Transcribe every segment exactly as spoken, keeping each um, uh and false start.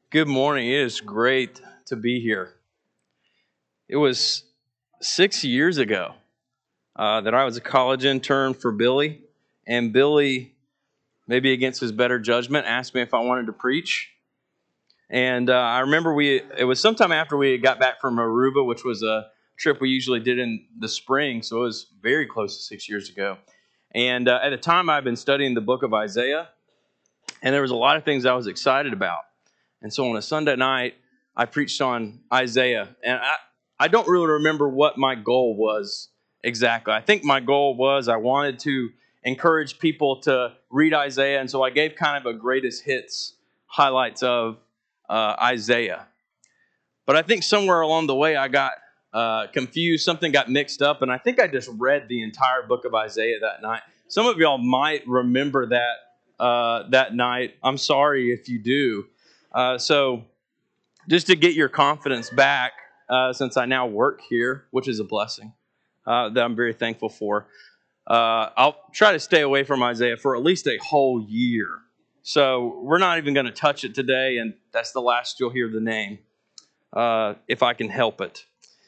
Good morning. It is great to be here. It was six years ago uh, that I was a college intern for Billy, and Billy, maybe against his better judgment, asked me if I wanted to preach. And uh, I remember we it was sometime after we got back from Aruba, which was a trip we usually did in the spring, so it was very close to six years ago. And uh, at the time, I'd been studying the book of Isaiah, and there was a lot of things I was excited about. And so on a Sunday night, I preached on Isaiah. And I, I don't really remember what my goal was exactly. I think my goal was I wanted to encourage people to read Isaiah. And so I gave kind of a greatest hits highlights of uh, Isaiah. But I think somewhere along the way, I got uh, confused. Something got mixed up. And I think I just read the entire book of Isaiah that night. Some of y'all might remember that uh, that night. I'm sorry if you do. Uh, so just to get your confidence back, uh, since I now work here, which is a blessing uh, that I'm very thankful for, uh, I'll try to stay away from Isaiah for at least a whole year. So we're not even going to touch it today, and that's the last you'll hear the name, uh, if I can help it.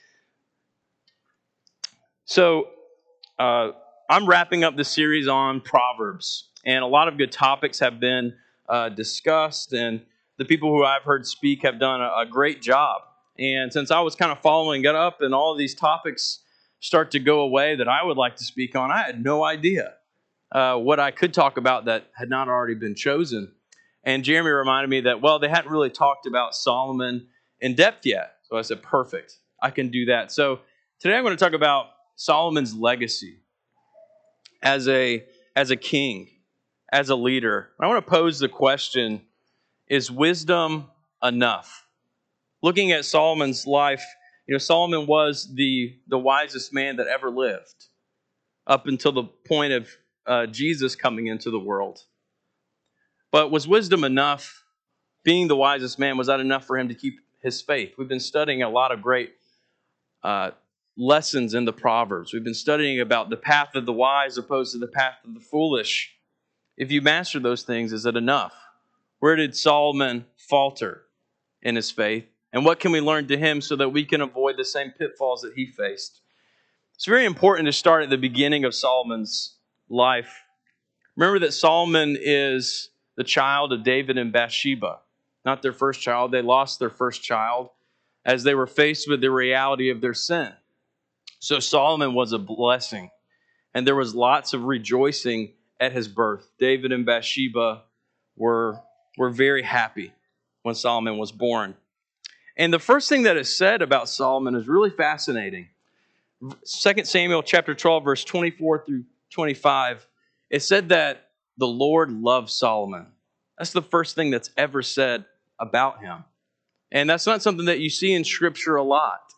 So uh, I'm wrapping up the series on Proverbs, and a lot of good topics have been uh, discussed, and the people who I've heard speak have done a, a great job. And since I was kind of following it up and all of these topics start to go away that I would like to speak on, I had no idea uh, what I could talk about that had not already been chosen. And Jeremy reminded me that, well, they hadn't really talked about Solomon in depth yet. So I said, perfect, I can do that. So today I'm going to talk about Solomon's legacy as a, as a king, as a leader. I want to pose the question, is wisdom enough? Looking at Solomon's life, you know, Solomon was the, the wisest man that ever lived up until the point of uh, Jesus coming into the world. But was wisdom enough? Being the wisest man, was that enough for him to keep his faith? We've been studying a lot of great uh, lessons in the Proverbs. We've been studying about the path of the wise opposed to the path of the foolish. If you master those things, is it enough? Where did Solomon falter in his faith? And what can we learn to him so that we can avoid the same pitfalls that he faced? It's very important to start at the beginning of Solomon's life. Remember that Solomon is the child of David and Bathsheba. Not their first child. They lost their first child as they were faced with the reality of their sin. So Solomon was a blessing. And there was lots of rejoicing at his birth. David and Bathsheba were, were very happy when Solomon was born. And the first thing that is said about Solomon is really fascinating. Second Samuel chapter twelve, verse twenty-four through twenty-five, it said that the Lord loved Solomon. That's the first thing that's ever said about him. And that's not something that you see in Scripture a lot.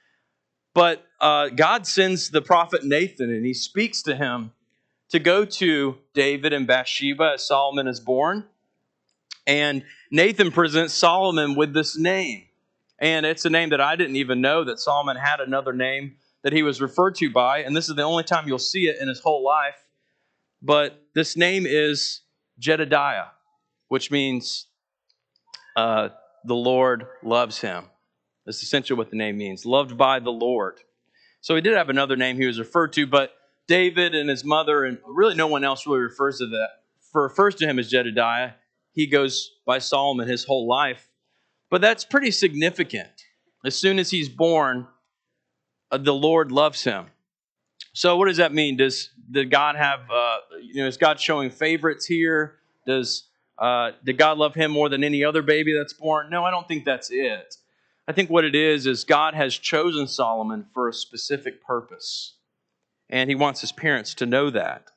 But uh, God sends the prophet Nathan, and he speaks to him to go to David and Bathsheba as Solomon is born. And Nathan presents Solomon with this name. And it's a name that I didn't even know that Solomon had another name that he was referred to by. And this is the only time you'll see it in his whole life. But this name is Jedediah, which means uh, the Lord loves him. That's essentially what the name means, loved by the Lord. So he did have another name he was referred to, but David and his mother, and really no one else really refers to that, refers to him as Jedediah. He goes by Solomon his whole life. But that's pretty significant. As soon as he's born, uh, the Lord loves him. So what does that mean? Does did God have, uh, you know, is God showing favorites here? Does uh, did God love him more than any other baby that's born? No, I don't think that's it. I think what it is is God has chosen Solomon for a specific purpose. And he wants his parents to know that.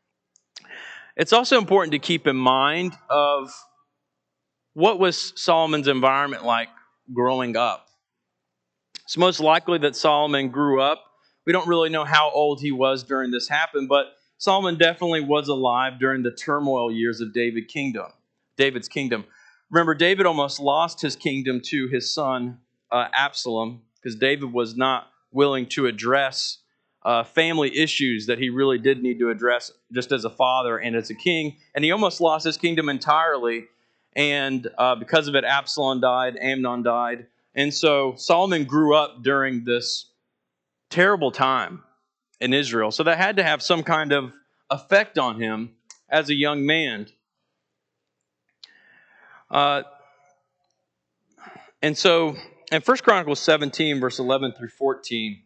It's also important to keep in mind of what was Solomon's environment like growing up. It's most likely that Solomon grew up. We don't really know how old he was during this happened, but Solomon definitely was alive during the turmoil years of David's kingdom. David's kingdom. Remember, David almost lost his kingdom to his son uh, Absalom because David was not willing to address uh, family issues that he really did need to address just as a father and as a king. And he almost lost his kingdom entirely. And uh, because of it, Absalom died, Amnon died. And so Solomon grew up during this terrible time in Israel. So that had to have some kind of effect on him as a young man. Uh, and so in First Chronicles seventeen, verse eleven through fourteen,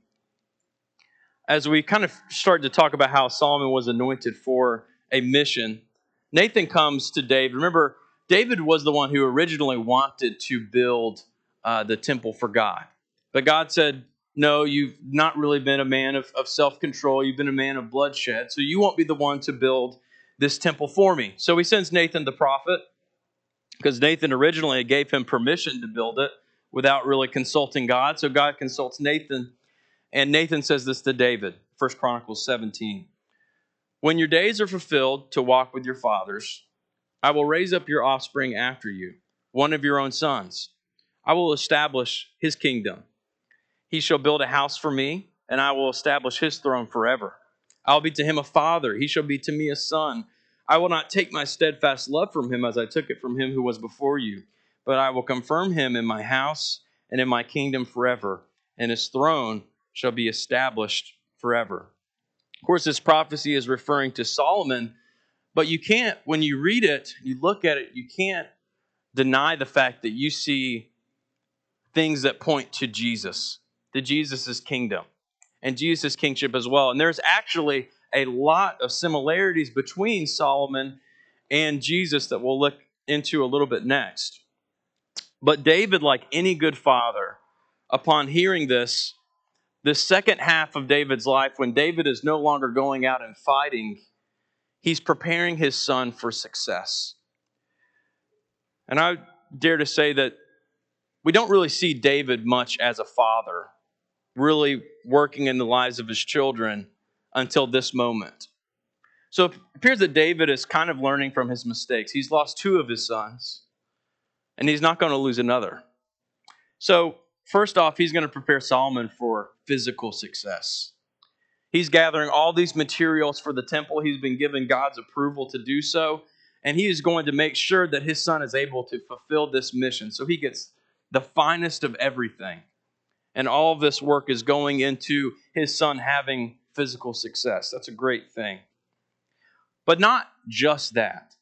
as we kind of start to talk about how Solomon was anointed for a mission, Nathan comes to David. Remember, David was the one who originally wanted to build uh, the temple for God. But God said, no, you've not really been a man of, of self-control. You've been a man of bloodshed. So you won't be the one to build this temple for me. So he sends Nathan the prophet, because Nathan originally gave him permission to build it without really consulting God. So God consults Nathan. And Nathan says this to David, First Chronicles seventeen. When your days are fulfilled to walk with your fathers, I will raise up your offspring after you, one of your own sons. I will establish his kingdom. He shall build a house for me, and I will establish his throne forever. I will be to him a father. He shall be to me a son. I will not take my steadfast love from him as I took it from him who was before you, but I will confirm him in my house and in my kingdom forever, and his throne shall be established forever. Of course, this prophecy is referring to Solomon, but you can't, when you read it, you look at it, you can't deny the fact that you see things that point to Jesus, to Jesus' kingdom, and Jesus' kingship as well. And there's actually a lot of similarities between Solomon and Jesus that we'll look into a little bit next. But David, like any good father, upon hearing this, the second half of David's life, when David is no longer going out and fighting, he's preparing his son for success. And I dare to say that we don't really see David much as a father, really working in the lives of his children until this moment. So it appears that David is kind of learning from his mistakes. He's lost two of his sons, and he's not going to lose another. So first off, he's going to prepare Solomon for physical success. He's gathering all these materials for the temple. He's been given God's approval to do so. And he is going to make sure that his son is able to fulfill this mission. So he gets the finest of everything. And all of this work is going into his son having physical success. That's a great thing. But not just that.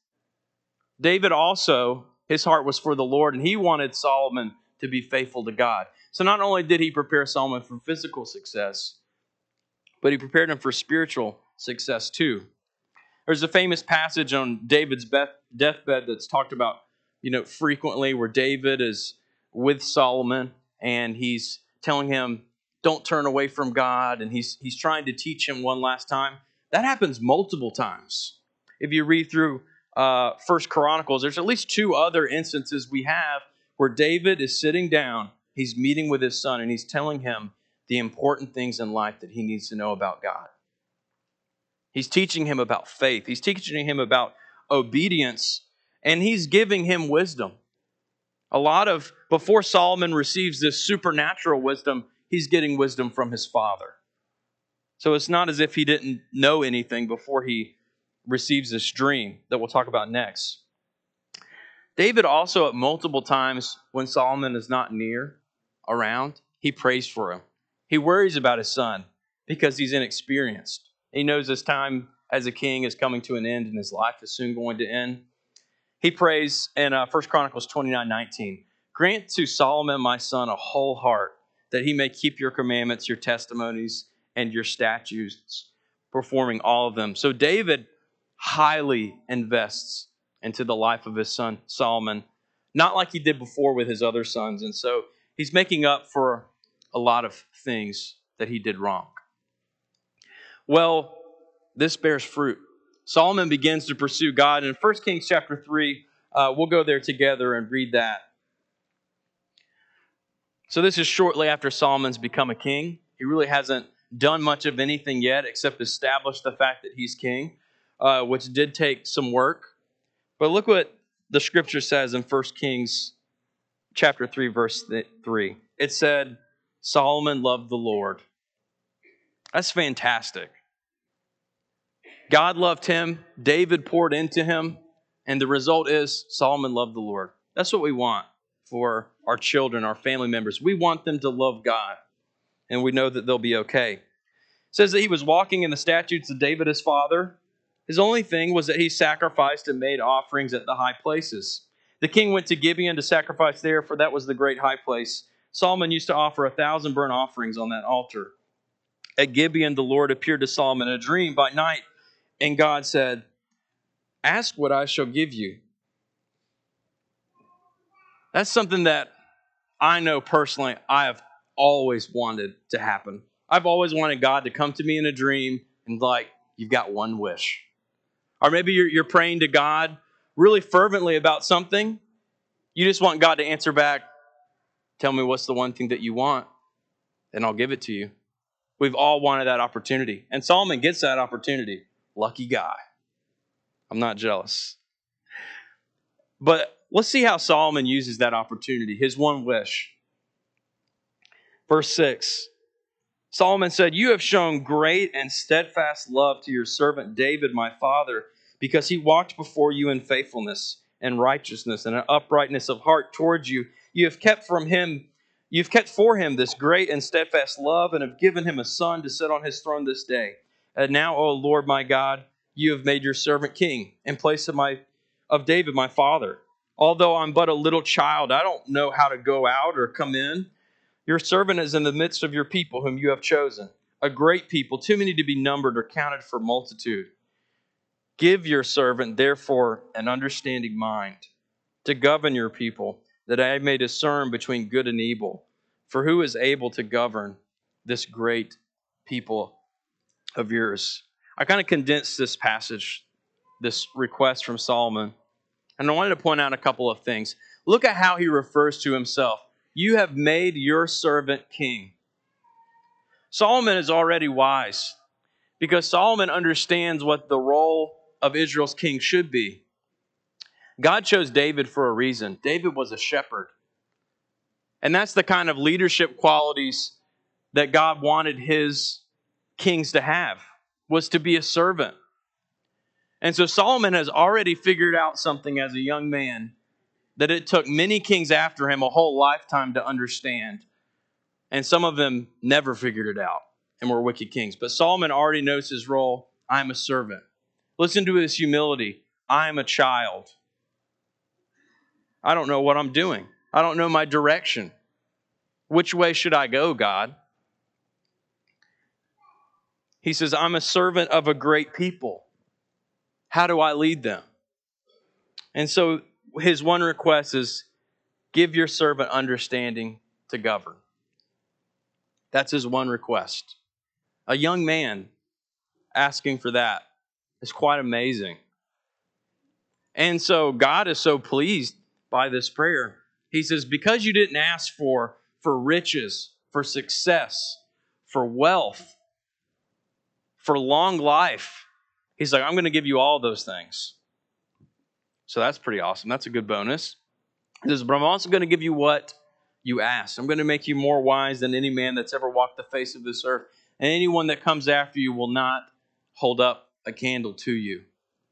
David also, his heart was for the Lord, and he wanted Solomon to be faithful to God. So not only did he prepare Solomon for physical success, but he prepared him for spiritual success too. There's a famous passage on David's deathbed that's talked about, you know, frequently, where David is with Solomon and he's telling him, don't turn away from God, and he's he's trying to teach him one last time. That happens multiple times. If you read through uh, First Chronicles, there's at least two other instances we have where David is sitting down, he's meeting with his son, and he's telling him the important things in life that he needs to know about God. He's teaching him about faith. He's teaching him about obedience, and he's giving him wisdom. A lot of, before Solomon receives this supernatural wisdom, he's getting wisdom from his father. So it's not as if he didn't know anything before he receives this dream that we'll talk about next. David also, at multiple times when Solomon is not near, around, he prays for him. He worries about his son because he's inexperienced. He knows his time as a king is coming to an end and his life is soon going to end. He prays in uh, First Chronicles twenty-nine nineteen, grant to Solomon my son a whole heart, that he may keep your commandments, your testimonies, and your statutes, performing all of them. So David highly invests into the life of his son Solomon, not like he did before with his other sons. And so he's making up for a lot of things that he did wrong. Well, this bears fruit. Solomon begins to pursue God. In First Kings chapter three, uh, we'll go there together and read that. So this is shortly after Solomon's become a king. He really hasn't done much of anything yet except establish the fact that he's king, uh, which did take some work. But look what the scripture says in First Kings chapter three, verse three. It said, Solomon loved the Lord. That's fantastic. God loved him. David poured into him. And the result is Solomon loved the Lord. That's what we want for our children, our family members. We want them to love God, and we know that they'll be okay. It says that he was walking in the statutes of David his father. His only thing was that he sacrificed and made offerings at the high places. The king went to Gibeon to sacrifice there, for that was the great high place. Solomon used to offer a thousand burnt offerings on that altar. At Gibeon, the Lord appeared to Solomon in a dream by night, and God said, "Ask what I shall give you." That's something that I know personally I have always wanted to happen. I've always wanted God to come to me in a dream and like, you've got one wish. Or maybe you're, you're praying to God really fervently about something. You just want God to answer back, tell me what's the one thing that you want, and I'll give it to you. We've all wanted that opportunity. And Solomon gets that opportunity. Lucky guy. I'm not jealous. But let's see how Solomon uses that opportunity, his one wish. Verse six, Solomon said, "You have shown great and steadfast love to your servant David, my father, because he walked before you in faithfulness and righteousness and an uprightness of heart towards you. You have kept from him, you've kept for him this great and steadfast love, and have given him a son to sit on his throne this day. And now, O Lord my God, you have made your servant king in place of my of David, my father. Although I'm but a little child, I don't know how to go out or come in. Your servant is in the midst of your people whom you have chosen, a great people, too many to be numbered or counted for multitude. Give your servant, therefore, an understanding mind to govern your people, that I may discern between good and evil. For who is able to govern this great people of yours?" I kind of condensed this passage, this request from Solomon, and I wanted to point out a couple of things. Look at how he refers to himself. You have made your servant king. Solomon is already wise because Solomon understands what the role of Israel's king should be. God chose David for a reason. David was a shepherd. And that's the kind of leadership qualities that God wanted his kings to have, was to be a servant. And so Solomon has already figured out something as a young man that it took many kings after him a whole lifetime to understand. And some of them never figured it out and were wicked kings. But Solomon already knows his role. I'm a servant. Listen to his humility. I'm a child. I don't know what I'm doing. I don't know my direction. Which way should I go, God? He says, I'm a servant of a great people. How do I lead them? And so his one request is, give your servant understanding to govern. That's his one request. A young man asking for that is quite amazing. And so God is so pleased by this prayer. He says, because you didn't ask for, for riches, for success, for wealth, for long life, he's like, I'm going to give you all those things. So that's pretty awesome. That's a good bonus. He says, but I'm also going to give you what you asked. I'm going to make you more wise than any man that's ever walked the face of this earth. And anyone that comes after you will not hold up a candle to you,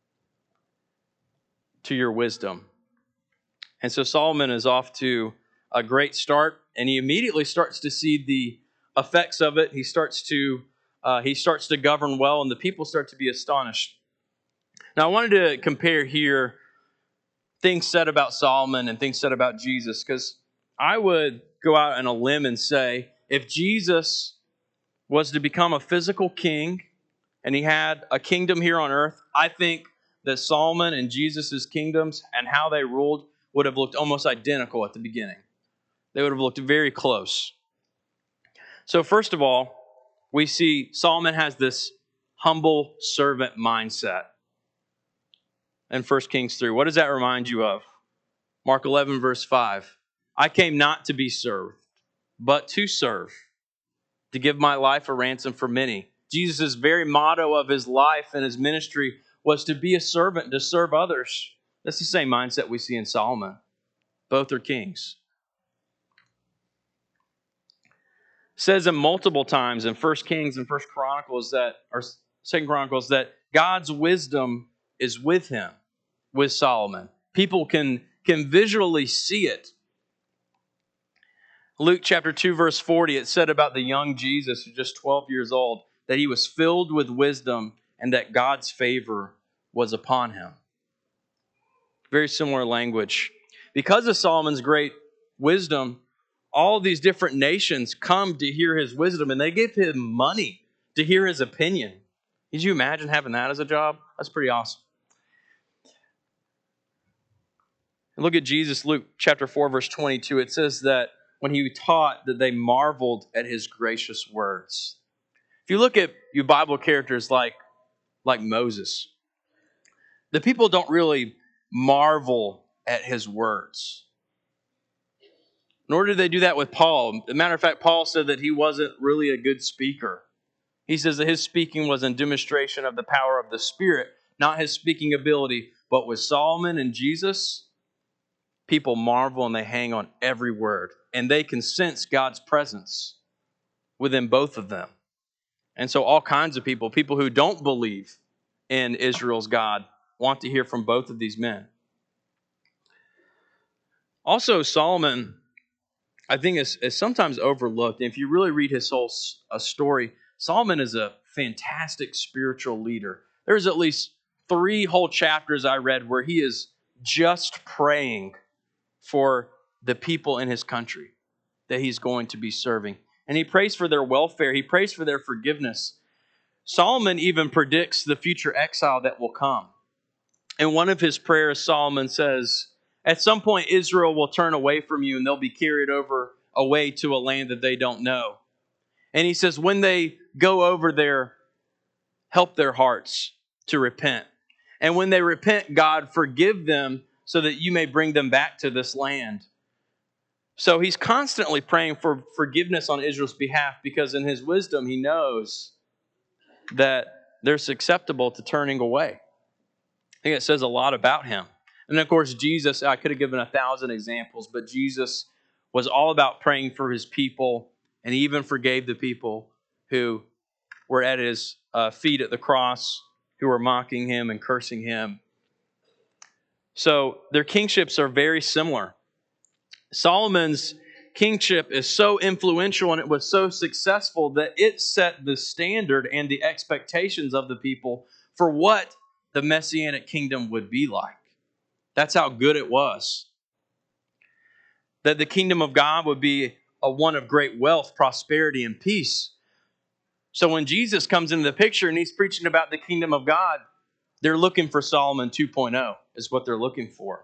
to your wisdom. And so Solomon is off to a great start, and he immediately starts to see the effects of it. He starts to uh, he starts to govern well, and the people start to be astonished. Now, I wanted to compare here things said about Solomon and things said about Jesus, because I would go out on a limb and say, if Jesus was to become a physical king and he had a kingdom here on earth, I think that Solomon and Jesus' kingdoms and how they ruled would have looked almost identical at the beginning. They would have looked very close. So first of all, we see Solomon has this humble servant mindset. In First Kings three, what does that remind you of? Mark eleven, verse five. I came not to be served, but to serve, to give my life a ransom for many. Jesus' very motto of his life and his ministry was to be a servant, to serve others. That's the same mindset we see in Solomon. Both are kings. It says in multiple times in First Kings and First Chronicles that, or Second Chronicles, that God's wisdom is with him. with Solomon. People can, can visually see it. Luke chapter two, verse forty, it said about the young Jesus, who's just twelve years old, that he was filled with wisdom and that God's favor was upon him. Very similar language. Because of Solomon's great wisdom, all these different nations come to hear his wisdom, and they give him money to hear his opinion. Could you imagine having that as a job? That's pretty awesome. And look at Jesus, Luke chapter four, verse twenty-two. It says that when he taught, that they marveled at his gracious words. If you look at your Bible characters like, like Moses, the people don't really marvel at his words. Nor did they do that with Paul. As a matter of fact, Paul said that he wasn't really a good speaker. He says that his speaking was in demonstration of the power of the Spirit, not his speaking ability. But with Solomon and Jesus, people marvel and they hang on every word. And they can sense God's presence within both of them. And so all kinds of people, people who don't believe in Israel's God, want to hear from both of these men. Also, Solomon, I think, is, is sometimes overlooked. And if you really read his whole uh, story, Solomon is a fantastic spiritual leader. There's at least three whole chapters I read where he is just praying for the people in his country that he's going to be serving. And he prays for their welfare. He prays for their forgiveness. Solomon even predicts the future exile that will come. In one of his prayers, Solomon says, at some point Israel will turn away from you and they'll be carried over away to a land that they don't know. And he says, when they go over there, help their hearts to repent. And when they repent, God, forgive them so that you may bring them back to this land. So he's constantly praying for forgiveness on Israel's behalf because in his wisdom, he knows that they're susceptible to turning away. I think it says a lot about him. And of course, Jesus, I could have given a thousand examples, but Jesus was all about praying for his people, and he even forgave the people who were at his uh, feet at the cross, who were mocking him and cursing him. So their kingships are very similar. Solomon's kingship is so influential and it was so successful that it set the standard and the expectations of the people for what the Messianic kingdom would be like. That's how good it was. That the kingdom of God would be a one of great wealth, prosperity, and peace. So when Jesus comes into the picture and he's preaching about the kingdom of God, they're looking for Solomon two point oh is what they're looking for.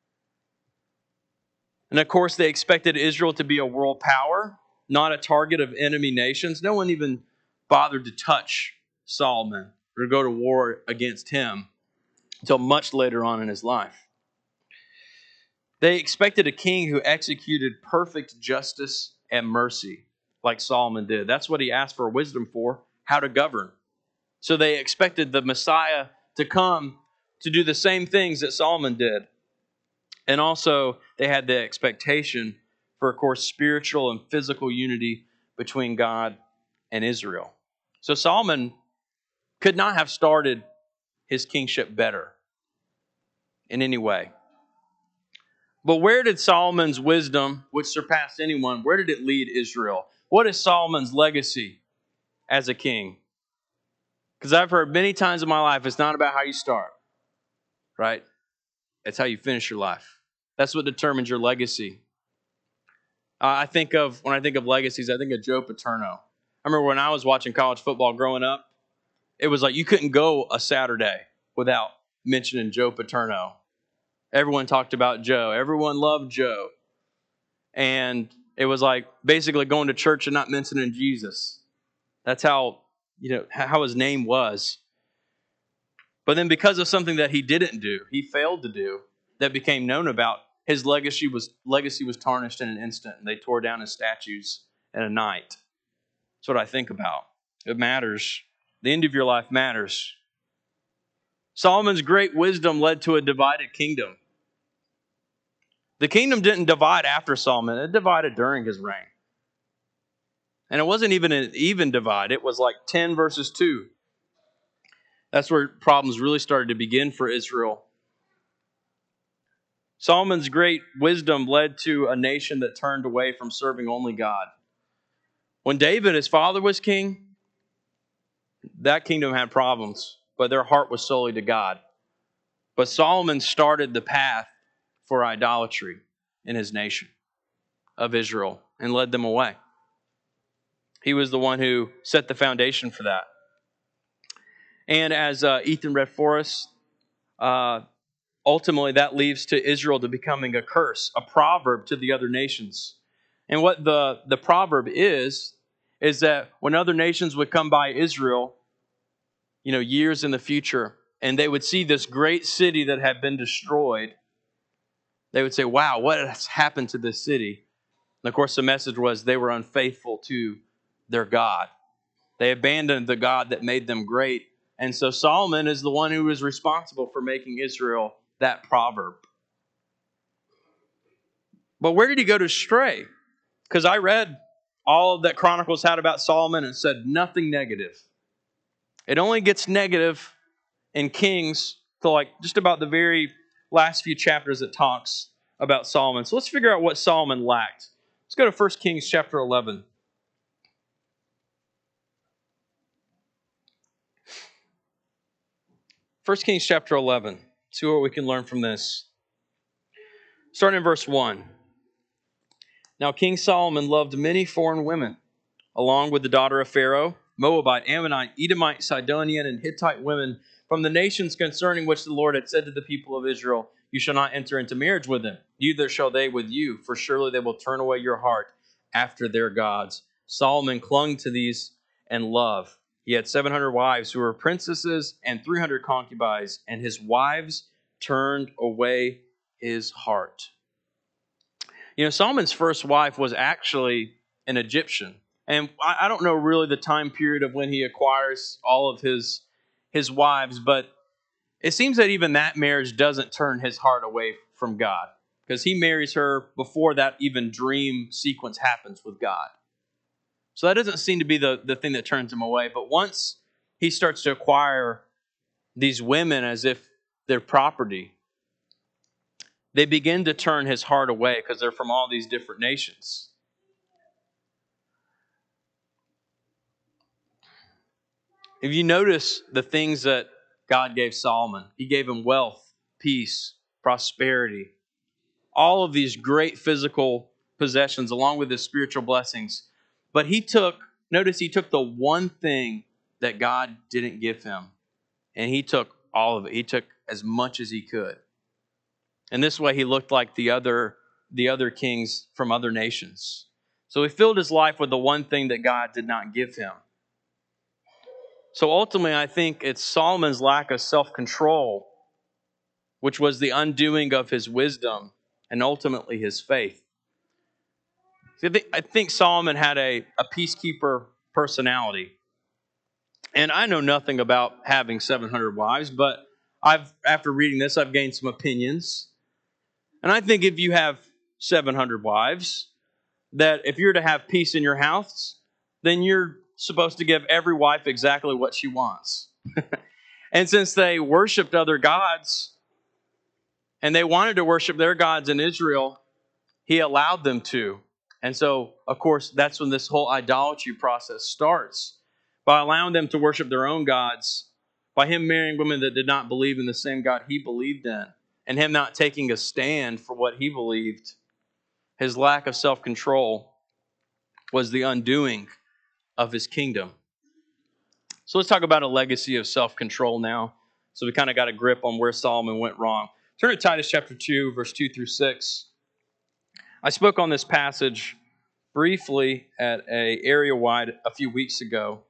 And of course, they expected Israel to be a world power, not a target of enemy nations. No one even bothered to touch Solomon or go to war against him until much later on in his life. They expected a king who executed perfect justice and mercy like Solomon did. That's what he asked for wisdom for, how to govern. So they expected the Messiah to come to do the same things that Solomon did. And also, they had the expectation for, of course, spiritual and physical unity between God and Israel. So Solomon could not have started his kingship better in any way. But where did Solomon's wisdom, which surpassed anyone, where did it lead Israel? What is Solomon's legacy as a king? Because I've heard many times in my life, it's not about how you start, right? It's how you finish your life. That's what determines your legacy. Uh, I think of, when I think of legacies, I think of Joe Paterno. I remember when I was watching college football growing up, it was like you couldn't go a Saturday without mentioning Joe Paterno. Everyone talked about Joe. Everyone loved Joe. And it was like basically going to church and not mentioning Jesus. That's how, you know, how his name was. But then because of something that he didn't do, he failed to do, that became known about, his legacy was legacy was tarnished in an instant. And they tore down his statues in a night. That's what I think about. It matters. The end of your life matters. Solomon's great wisdom led to a divided kingdom. The kingdom didn't divide after Solomon. It divided during his reign. And it wasn't even an even divide. It was like ten versus two. That's where problems really started to begin for Israel. Solomon's great wisdom led to a nation that turned away from serving only God. When David, his father, was king, that kingdom had problems, but their heart was solely to God. But Solomon started the path for idolatry in his nation of Israel and led them away. He was the one who set the foundation for that. And as uh, Ethan read for us, uh, ultimately that leads to Israel to becoming a curse, a proverb to the other nations. And what the, the proverb is, is that when other nations would come by Israel, you know, years in the future, and they would see this great city that had been destroyed, they would say, wow, what has happened to this city? And of course, the message was they were unfaithful to their God. They abandoned the God that made them great. And so Solomon is the one who is responsible for making Israel that proverb. But where did he go to stray? Because I read all that Chronicles had about Solomon and said nothing negative. It only gets negative in Kings to like just about the very last few chapters it talks about Solomon. So let's figure out what Solomon lacked. Let's go to First Kings chapter eleven. First Kings chapter eleven. See what we can learn from this. Starting in verse one. Now King Solomon loved many foreign women, along with the daughter of Pharaoh, Moabite, Ammonite, Edomite, Sidonian, and Hittite women from the nations concerning which the Lord had said to the people of Israel, you shall not enter into marriage with them, neither shall they with you, for surely they will turn away your heart after their gods. Solomon clung to these and love. He had seven hundred wives who were princesses and three hundred concubines, and his wives turned away his heart. You know, Solomon's first wife was actually an Egyptian. And I don't know really the time period of when he acquires all of his, his wives, but it seems that even that marriage doesn't turn his heart away from God, because he marries her before that even dream sequence happens with God. So that doesn't seem to be the, the thing that turns him away. But once he starts to acquire these women as if they're property, they begin to turn his heart away because they're from all these different nations. If you notice the things that God gave Solomon, he gave him wealth, peace, prosperity, all of these great physical possessions along with his spiritual blessings. But he took, notice he took the one thing that God didn't give him, and he took all of it. He took as much as he could. And this way he looked like the other, the other kings from other nations. So he filled his life with the one thing that God did not give him. So ultimately, I think it's Solomon's lack of self-control, which was the undoing of his wisdom and ultimately his faith. See, I, think, I think Solomon had a, a peacekeeper personality. And I know nothing about having seven hundred wives, but I've after reading this, I've gained some opinions. And I think if you have seven hundred wives, that if you're to have peace in your house, then you're supposed to give every wife exactly what she wants. And since they worshiped other gods, and they wanted to worship their gods in Israel, he allowed them to. And so, of course, that's when this whole idolatry process starts. By allowing them to worship their own gods, by him marrying women that did not believe in the same God he believed in, and him not taking a stand for what he believed, his lack of self-control was the undoing of his kingdom. So let's talk about a legacy of self-control now. So we kind of got a grip on where Solomon went wrong. Turn to Titus chapter two, verse two through six. I spoke on this passage briefly at a area wide a few weeks ago.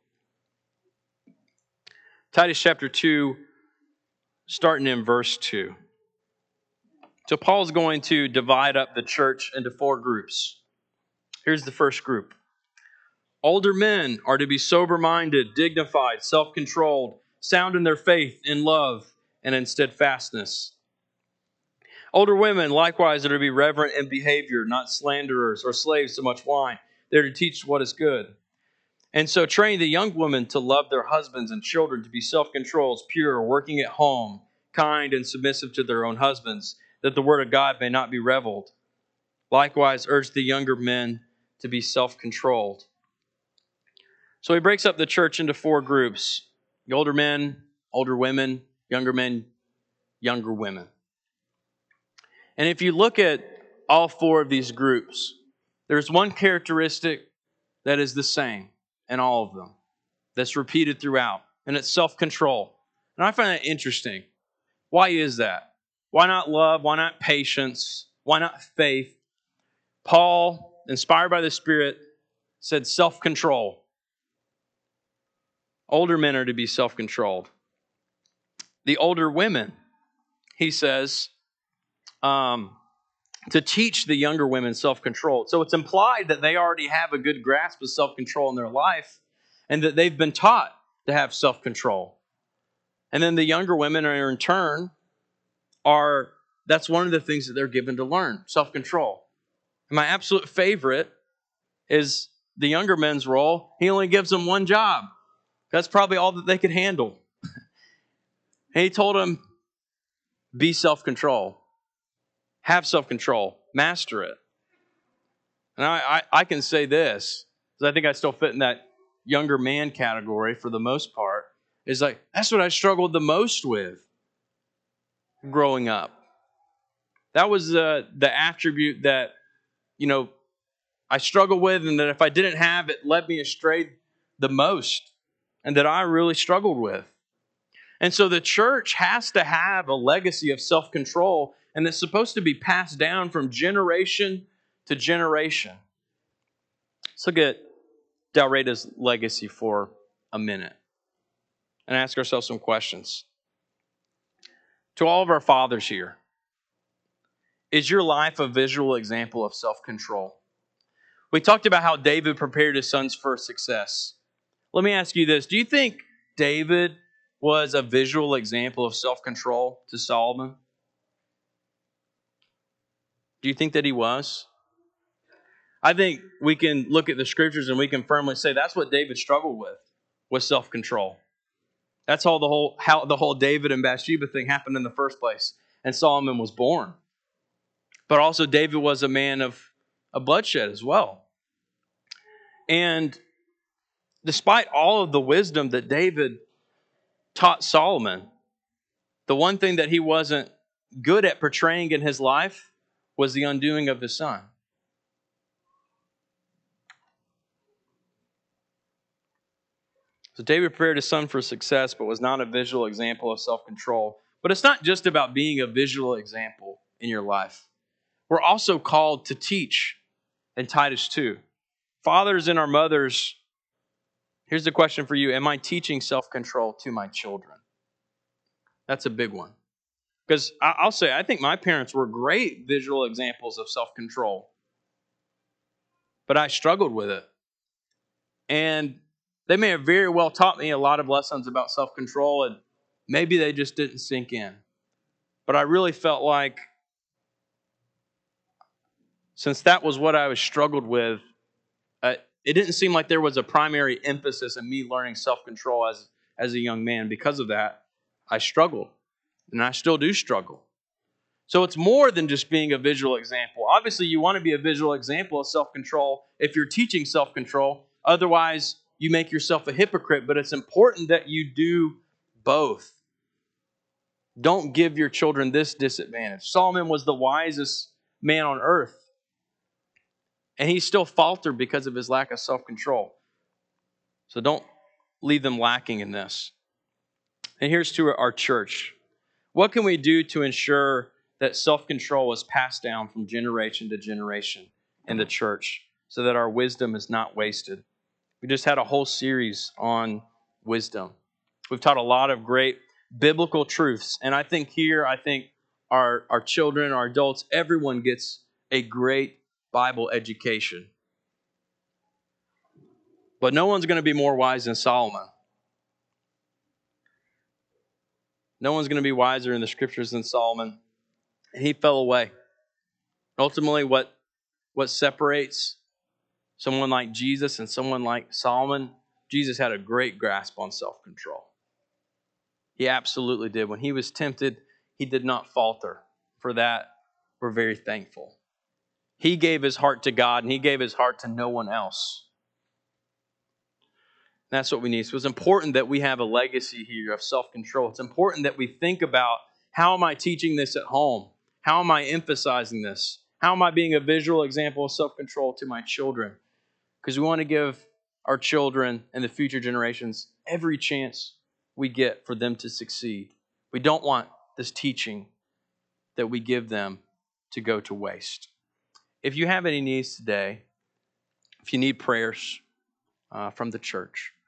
Titus chapter two, starting in verse two. So Paul's going to divide up the church into four groups. Here's the first group. Older men are to be sober-minded, dignified, self-controlled, sound in their faith, in love, and in steadfastness. Older women likewise are to be reverent in behavior, not slanderers or slaves to much wine. They're to teach what is good. And so train the young women to love their husbands and children, to be self-controlled, pure, working at home, kind and submissive to their own husbands, that the word of God may not be reviled. Likewise, urge the younger men to be self-controlled. So he breaks up the church into four groups: the older men, older women, younger men, younger women. And if you look at all four of these groups, there's one characteristic that is the same in all of them, that's repeated throughout, and it's self-control. And I find that interesting. Why is that? Why not love? Why not patience? Why not faith? Paul, inspired by the Spirit, said self-control. Older men are to be self-controlled. The older women, he says, um, to teach the younger women self-control. So it's implied that they already have a good grasp of self-control in their life and that they've been taught to have self-control. And then the younger women are in turn are, that's one of the things that they're given to learn, self-control. And my absolute favorite is the younger men's role. He only gives them one job. That's probably all that they could handle. And he told them, be self-control. Have self-control. Master it. And I, I, I can say this, because I think I still fit in that younger man category for the most part, is like, that's what I struggled the most with growing up. That was uh, the attribute that, you know, I struggled with, and that if I didn't have it, led me astray the most, and that I really struggled with. And so the church has to have a legacy of self-control, and it's supposed to be passed down from generation to generation. Let's look at Del Rey's legacy for a minute and ask ourselves some questions. To all of our fathers here, is your life a visual example of self-control? We talked about how David prepared his sons for success. Let me ask you this. Do you think David was a visual example of self-control to Solomon? Do you think that he was? I think we can look at the scriptures and we can firmly say that's what David struggled with, was self-control. That's how the whole how the whole David and Bathsheba thing happened in the first place, and Solomon was born. But also David was a man of, of bloodshed as well. And despite all of the wisdom that David taught Solomon, the one thing that he wasn't good at portraying in his life was the undoing of his son. So David prepared his son for success, but was not a visual example of self-control. But it's not just about being a visual example in your life. We're also called to teach in Titus two. Fathers and our mothers, here's the question for you. Am I teaching self-control to my children? That's a big one. Because I'll say, I think my parents were great visual examples of self-control. But I struggled with it. And they may have very well taught me a lot of lessons about self-control, and maybe they just didn't sink in. But I really felt like, since that was what I was struggled with, uh, it didn't seem like there was a primary emphasis in me learning self-control as, as a young man. Because of that, I struggled, and I still do struggle. So it's more than just being a visual example. Obviously, you want to be a visual example of self-control if you're teaching self-control. Otherwise, you make yourself a hypocrite. But it's important that you do both. Don't give your children this disadvantage. Solomon was the wisest man on earth, and he still faltered because of his lack of self-control. So don't leave them lacking in this. And here's to our church. What can we do to ensure that self-control is passed down from generation to generation in the church so that our wisdom is not wasted? We just had a whole series on wisdom. We've taught a lot of great biblical truths. And I think here, I think our, our children, our adults, everyone gets a great Bible education. But no one's going to be more wise than Solomon. No one's going to be wiser in the scriptures than Solomon. And he fell away. Ultimately, what, what separates someone like Jesus and someone like Solomon, Jesus had a great grasp on self-control. He absolutely did. When he was tempted, he did not falter. for that, we're very thankful. He gave his heart to God, and he gave his heart to no one else. That's what we need. So it's important that we have a legacy here of self-control. It's important that we think about, how am I teaching this at home? How am I emphasizing this? How am I being a visual example of self-control to my children? Because we want to give our children and the future generations every chance we get for them to succeed. We don't want this teaching that we give them to go to waste. If you have any needs today, if you need prayers uh, from the church,